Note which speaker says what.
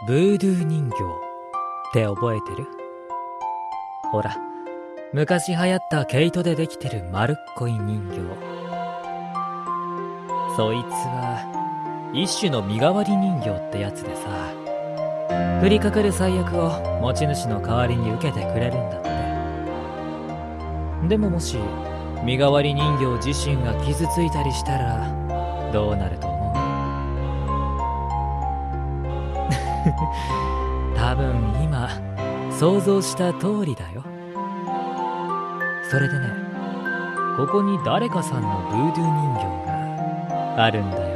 Speaker 1: ブードゥー人形って覚えてる？ほら、昔流行った毛糸でできてる丸っこい人形。そいつは一種の身代わり人形ってやつでさ、降りかかる最悪を持ち主の代わりに受けてくれるんだって。でももし身代わり人形自身が傷ついたりしたらどうなると思う？多分今想像した通りだよ。それでね、ここに誰かさんのブードゥー人形があるんだよ。